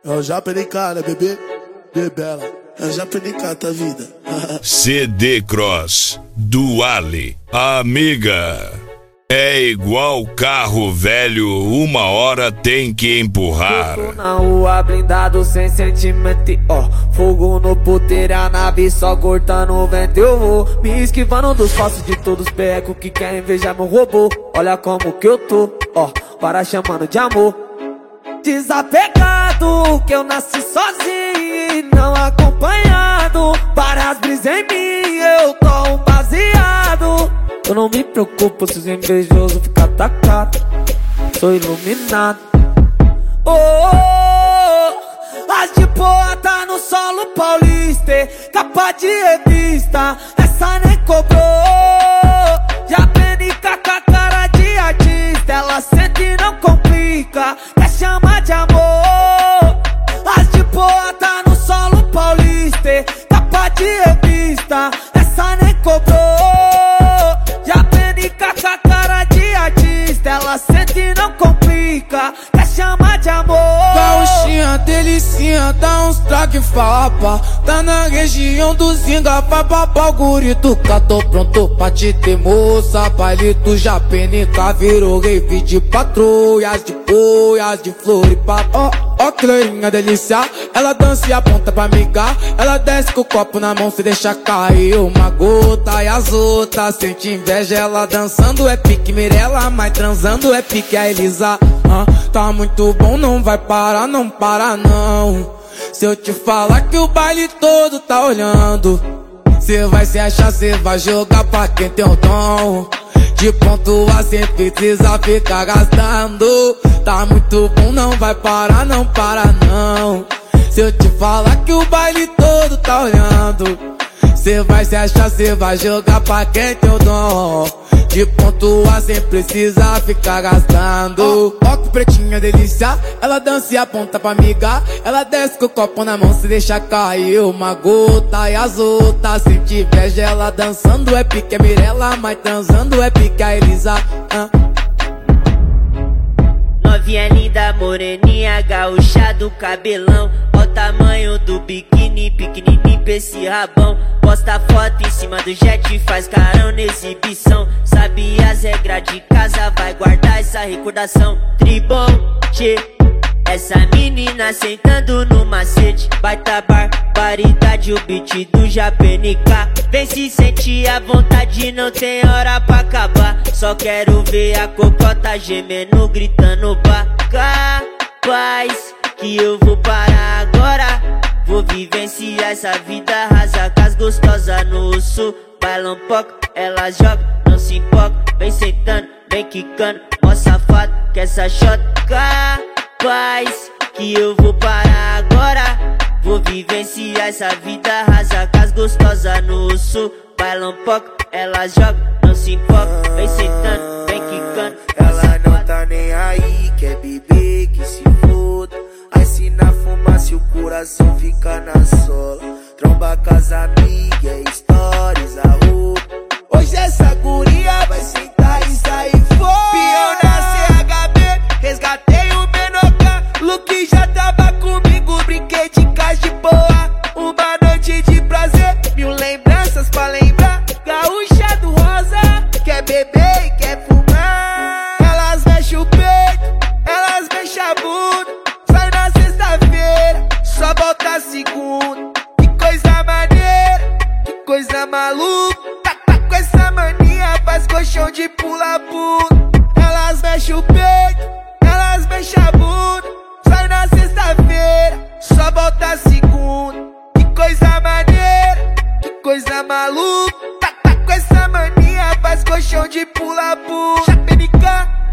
É o JPNK, né, bebê? Bebela. É o JPNK, tá vida. CD Cross do Ali. Amiga, é igual carro velho, uma hora tem que empurrar. Fogo na rua, blindado sem sentimento, ó. Fogo no puteiro, a nave só cortando o vento. Eu vou me esquivando dos passos de todos os becos que querem invejar meu robô. Olha como que eu tô, ó, para chamando de amor. Desapegado, que eu nasci sozinho e não acompanhado. Várias brisas em mim, eu tô um baseado. Eu não me preocupo se os invejosos ficam atacados. Sou iluminado. Oh, oh, as de boa tá no solo paulista, capa de revista, essa nem cobrou. Já PNK com a cara de artista, ela sente e não complica, quer chamar de amor. As de boa tá no solo paulista, capa de revista, essa nem cobrou. Já PNK com a cara de artista, ela sente e não complica, quer chamar de amor. Gauchinha, delicinha, dá uns traque fapa. Tá na região do Zinga, papapá, o gurito cá, tô pronto pra te ter, moça. Baile do JPNK virou rave de patrulhas, de boias, de flor e papo. Ó que loirinha delícia, ela dança e aponta pra amigar. Ela desce com o copo na mão, se deixa cair uma gota. E as outras sente inveja, ela dançando é pique Mirella, mas transando é pique a Elisa. Tá muito bom, não vai parar, não para não. Se eu te falar que o baile todo tá olhando, cê vai se achar, cê vai jogar pra quem tem o dom de pontuar sem precisa ficar gastando. Tá muito bom, não vai parar, não para não. Se eu te falar que o baile todo tá olhando, cê vai se achar, cê vai jogar pra quem tem o dom de pontuar sem precisar ficar gastando. Ó que pretinha delícia, ela dança e aponta pra amiga. Ela desce com o copo na mão, se deixa cair uma gota. E as outras sente inveja, ela dançando é pique a Mirella, mas transando é pique a Elisa. Novinha linda, moreninha, gaúcha do cabelão. Ó o tamanho do biquíni, pequenininho pra esse rabão. Posta foto em cima do jet, faz carão na exibição. Sabe as regras de casa, vai guardar essa recordação. Tribom, tchê, essa menina sentando no macete. Baita barbaridade, o beat do JPNK. Vem se sentir à vontade, não tem hora pra acabar. Só quero ver a cocota gemendo, gritando pra capaz que eu vou parar agora. Vou vivenciar essa vida rasa com as gostosas no sul. Bailam pouco, ela joga, não se importa. Vem sentando, vem quicando, mó safado que essa shot capaz que eu vou parar agora. Vou vivenciar essa vida rasa com as gostosas no sul. Bailam pouco, ela joga, não se importa. Vem sentando, vem quicando. Ela não tá nem aí, quer beber, que se foda. Aí se na fumaça o coração fica na sola. Tromba com as amigas, stories, a roupa. Hoje essa guria vai sentar e sair fora. Pião na CHB, resgatei o Menoca. Luke já tava comigo, brinquei de casa de boa. Uma noite de prazer, mil lembranças pra lembrar. Gaúcha do rosa, quer beber e quer fumar. Elas mexem o peito, elas mexem a bunda. Sai na sexta-feira, só volta segunda. Que coisa maneira, que coisa maluca. Tá com essa mania, faz colchão de pula-pula. Elas mexem o peito, elas mexem a bunda. Sai na sexta-feira, só volta segunda. Que coisa maneira, que coisa maluca. Tá com essa mania, faz colchão de pula-pula. JPNK.